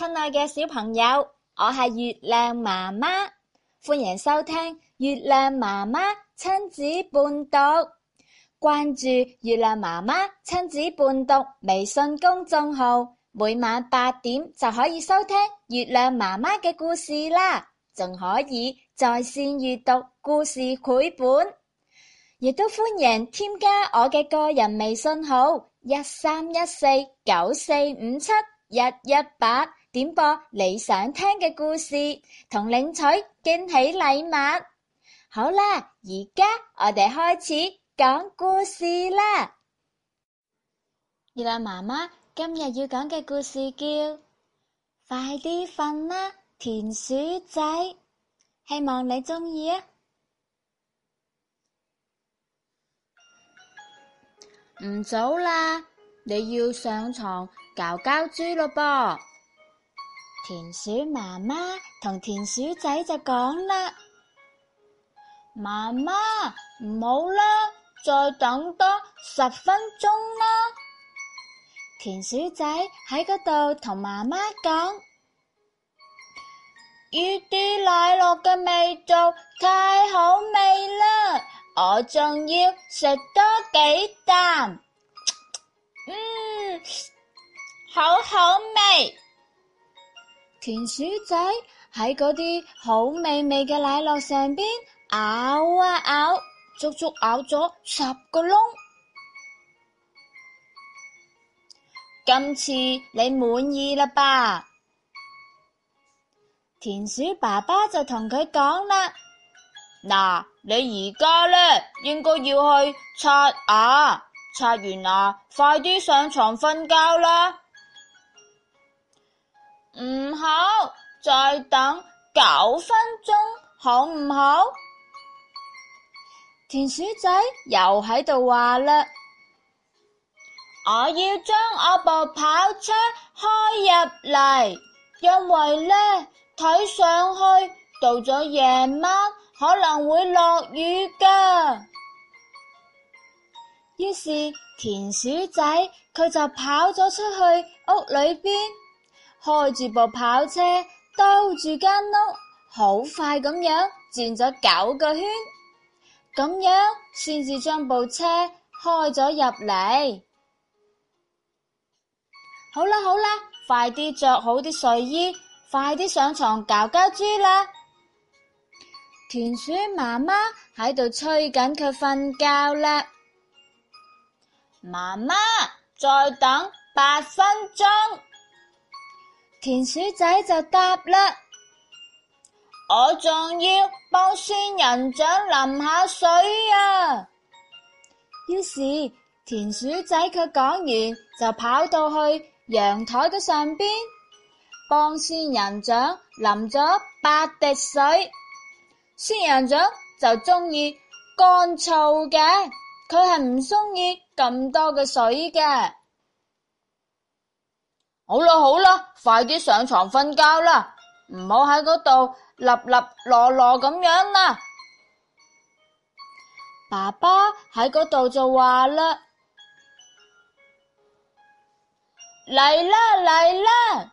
親愛嘅小朋友，我係月亮媽媽，歡迎收聽月亮媽媽親子伴讀。關注月亮媽媽親子伴讀微信公眾號，每晚8點就可以收聽月亮媽媽嘅故事啦，仲可以在線閱讀故事繪本，亦都歡迎添加我嘅個人微信號131494571181，點播你想聽嘅故事，同領取驚喜禮物。好啦，而家我哋開始講故事啦。月亮媽媽今日要講嘅故事叫《快啲瞓啦，田鼠仔》，希望你鍾意啊！唔早啦，你要上床覺覺豬咯噃。田鼠媽媽同田鼠仔就講啦：媽媽，唔好啦，再等多10分鐘啦。田鼠仔喺嗰度同媽媽講：呢啲奶酪嘅味道太好味啦，我仲要食多幾啖。好好味。田鼠仔喺嗰啲好美味嘅奶酪上邊咬啊咬，足足咬咗10個窿。今次你滿意啦吧？田鼠爸爸就同佢講啦：嗱，你而家呢應該要去刷牙，刷完牙快啲上床瞓覺啦。唔好，再等9分鐘好唔好？田鼠仔又喺度話啦：我要將我部跑車開入嚟，因為呢睇上去到咗夜晚可能會落雨㗎。於是田鼠仔佢就跑咗出去屋裏邊，開住部跑車兜住間屋，好快咁樣轉咗9個圈，咁樣先至將部車開咗入嚟。好啦好啦，快啲着好啲睡衣，快啲上床覺覺豬啦。田鼠媽媽喺度催緊佢瞓覺啦。媽媽，再等8分鐘。田鼠仔就答啦：我仲要幫仙人掌淋下水啊。於是田鼠仔佢講完就跑到去陽台嘅上邊，幫仙人掌淋咗8滴水。仙人掌就鍾意乾燥嘅，佢係唔鍾意咁多嘅水嘅。好啦好啦，快啲上床瞓覺啦，唔好喺嗰度立立落落咁樣啦。爸爸喺嗰度就話啦：嚟啦嚟啦！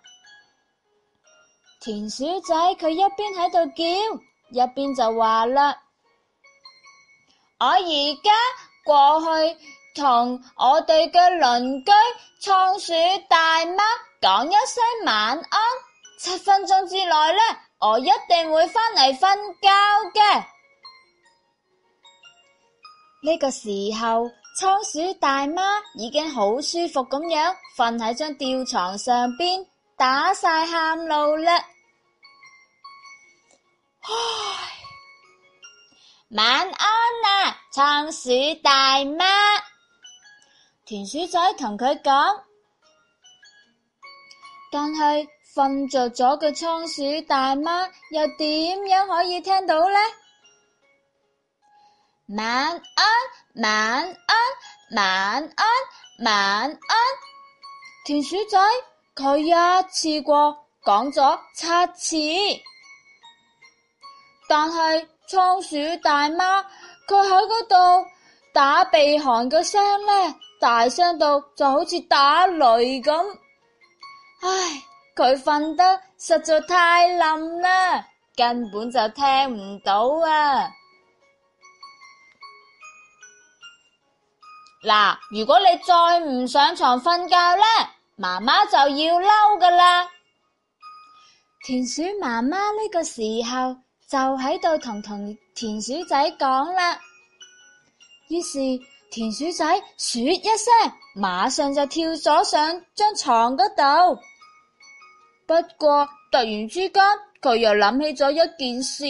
田鼠仔佢一邊喺度叫，一邊就話啦：我而家過去同我哋嘅鄰居倉鼠大媽講一聲晚安，7分鐘之內呢，我一定會返嚟瞓覺嘅。呢個時候，倉鼠大媽已經好舒服咁樣瞓喺張吊床上邊，打晒喊路啦。唉，晚安啦，倉鼠大媽。田鼠仔同佢講，但係瞓着咗嘅倉鼠大媽又點樣可以聽到呢？晚安，晚安，晚安，晚安。田鼠仔佢一次過講咗7次，但係倉鼠大媽佢喺嗰度打鼻鼾嘅聲呢，大聲到就好似打雷咁。唉， 佢瞓得實在太冧啦，根本就聽唔到啊！嗱，如果你再唔上床瞓覺呢，媽媽就要嬲㗎啦。田鼠媽媽呢個時候就喺度同田鼠仔講啦。於是田鼠仔說一聲，馬上就跳咗上張床嗰度。不過突然之間，佢又諗起咗一件事。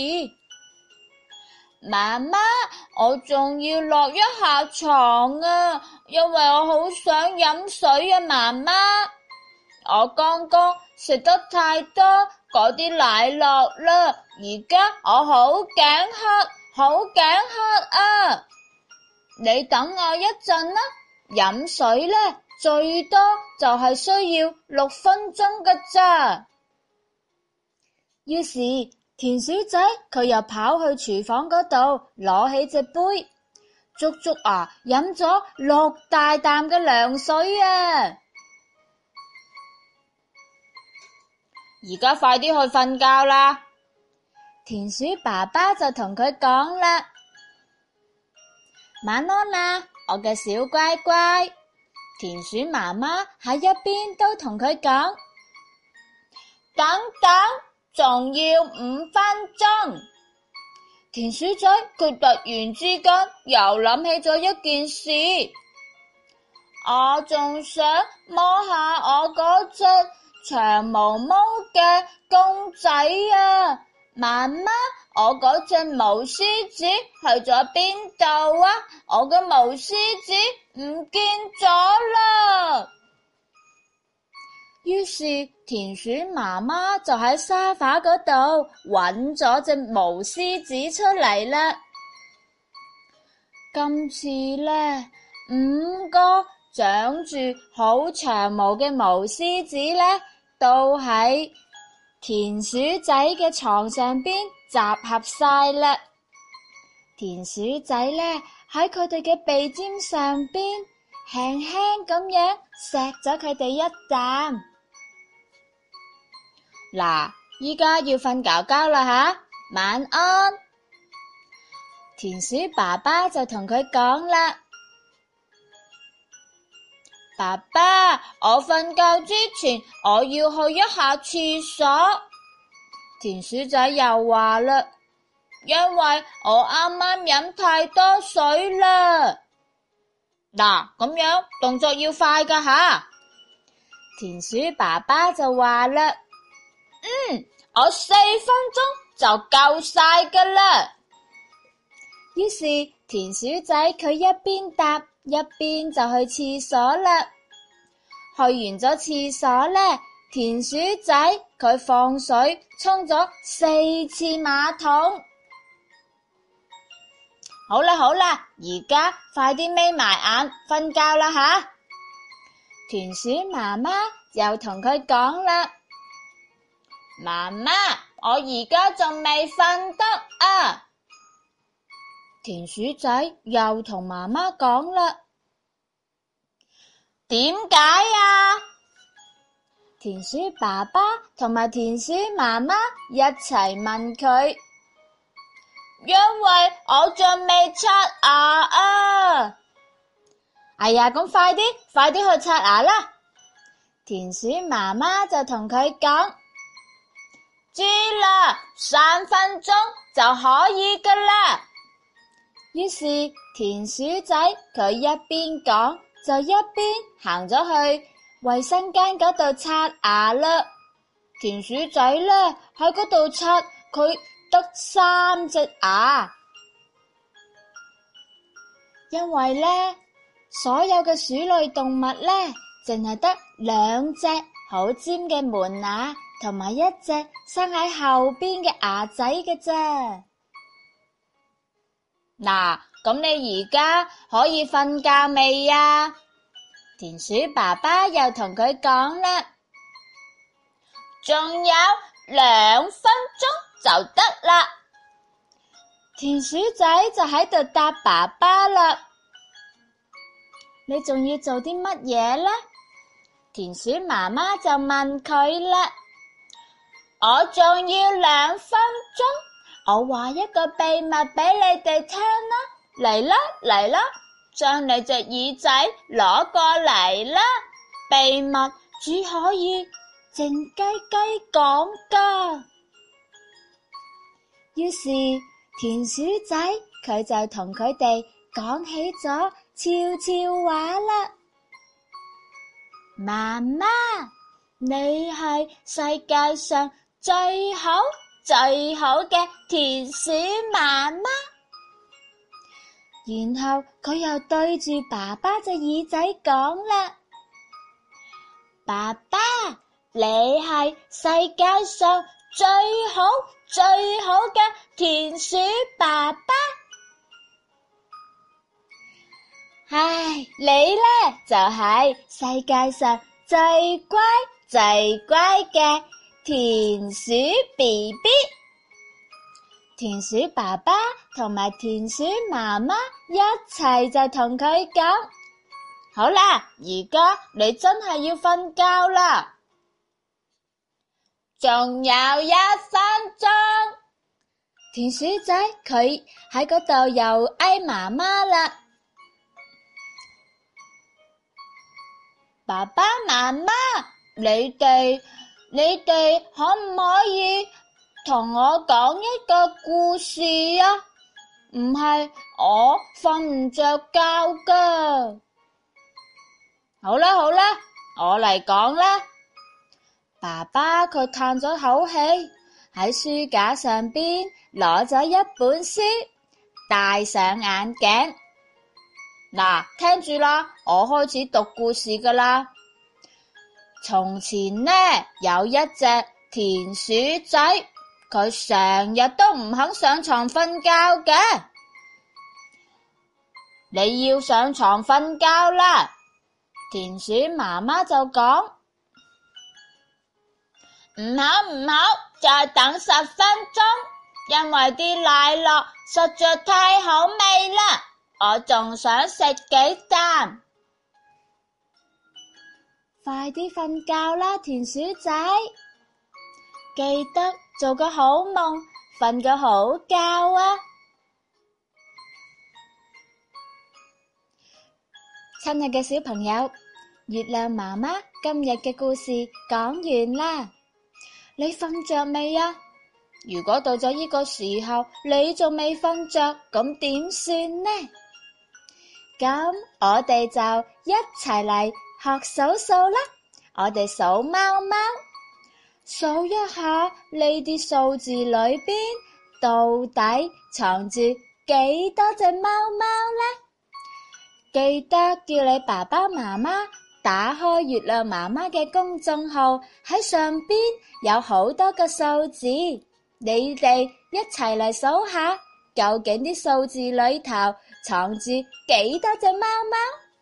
媽媽，我仲要落一下床啊，因為我好想飲水啊，媽媽。我剛剛食得太多嗰啲奶酪啦，而家我好頸渴，好頸渴啊！你等我一陣啦，飲水呢，最多就係需要6分鐘㗎咋。於是田鼠仔佢又跑去廚房嗰度攞起隻杯，足足飲咗6大啖嘅涼水啊！而家快啲去瞓覺啦！田鼠爸爸就同佢講啦，晚安啦，我嘅小乖乖。田鼠媽媽喺一邊都同佢講，等等，仲要5分鐘。田鼠仔佢突然之間又諗起咗一件事，我仲想摸下我嗰隻長毛毛嘅公仔啊！媽媽，我嗰隻毛獅子去咗邊度啊？我嘅毛獅子唔見咗啦！於是田鼠媽媽就喺沙發嗰度揾咗隻毛獅子出嚟啦。今次呢，5個長住好長毛嘅毛獅子呢，都喺田鼠仔嘅床上邊集合晒啦。田鼠仔呢，喺佢哋嘅鼻尖上邊輕輕咁樣錫咗佢哋一啖。嗱，依家要瞓覺覺啦吓，晚安。田鼠爸爸就同佢講啦，爸爸，我瞓覺之前我要去一下廁所。田鼠仔又話啦，因為我啱啱飲太多水啦。嗱，咁樣動作要快㗎吓。田鼠爸爸就話啦，我4分鐘就夠晒㗎啦。於是田鼠仔佢一邊答一邊就去廁所啦。去完咗廁所呢，田鼠仔佢放水沖咗4次馬桶。好啦好啦，而家快啲眯埋眼瞓覺啦吓。田鼠媽媽又同佢講啦，媽媽，我而家仲未瞓得啊。田鼠仔又同媽媽講啦，點解啊？田鼠爸爸同埋田鼠媽媽一齊問佢，因為我仲未刷牙啊。哎呀，咁快啲去刷牙啦。田鼠媽媽就同佢講，知啦，3分鐘就可以㗎啦。於是田鼠仔佢一邊講就一邊行咗去衛生間嗰度刷牙啦。田鼠仔呢，喺嗰度刷，佢得3隻牙，因為呢，所有嘅鼠類動物呢，淨係得2隻好尖嘅門牙，同埋1隻生喺後邊嘅牙仔嘅啫。嗱，咁你而家可以瞓覺未啊？田鼠爸爸又同佢講啦，仲有2分鐘就得啦。田鼠仔就喺度答爸爸啦，你仲要做啲乜嘢呢？ 田鼠媽媽就問佢啦：我仲要2分鐘，我話一個秘密俾你哋聽啦，嚟啦嚟啦，將你隻耳仔攞過嚟啦，秘密只可以靜雞雞講㗎。於是田鼠仔佢就同佢哋講起咗悄悄話啦。媽媽，你係世界上最好嘅田鼠媽媽。然後佢又對住爸爸隻耳仔講啦：爸爸，你係世界上最好嘅田鼠爸爸。唉，你呢，就係世界上最乖嘅田鼠 BB。田鼠爸爸同埋田鼠媽媽一齊就同佢講：好啦，而家你真係要瞓覺啦，仲有1分鐘。田鼠仔佢喺嗰度又嗌媽媽啦：爸爸媽媽，你哋可唔可以同我講一個故事啊？唔係我瞓唔着覺㗎。好啦，我嚟講啦。爸爸佢嘆咗口氣，喺書架上邊攞咗一本書，戴上眼鏡。嗱，聽住啦，我開始讀故事㗎啦。從前呢，有一隻田鼠仔，佢成日都唔肯上床瞓覺嘅。你要上床瞓覺啦，田鼠媽媽就講：唔好，再等10分鐘，因為啲奶酪實在太好味啦，我仲想食幾啖。快啲瞓覺啦，田鼠仔，記得做個好夢，瞓個好覺啊！親愛嘅小朋友，月亮媽媽今日嘅故事講完啦，你瞓着未啊？如果到咗呢個時候你仲未瞓着，咁點算呢？咁我哋就一齊嚟學數數啦，我哋數貓貓，數一下呢啲數字裏邊到底藏住幾多隻貓貓呢？記得叫你爸爸媽媽打開月亮媽媽嘅公眾號，喺上邊有好多個數字，你哋一齊嚟數下，究竟啲數字裏頭藏住幾多隻貓貓？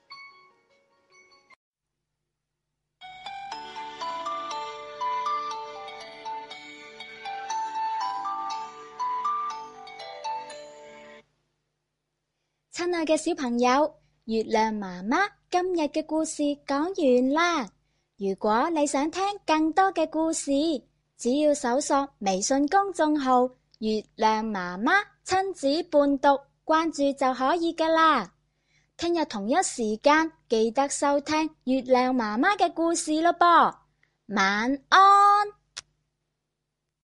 親愛嘅小朋友，月亮媽媽今日嘅故事講完啦。如果你想聽更多嘅故事，只要搜索微信公眾號月亮媽媽親子伴讀，關注就可以㗎啦。聽日同一時間記得收聽月亮媽媽嘅故事咯噃。晚安。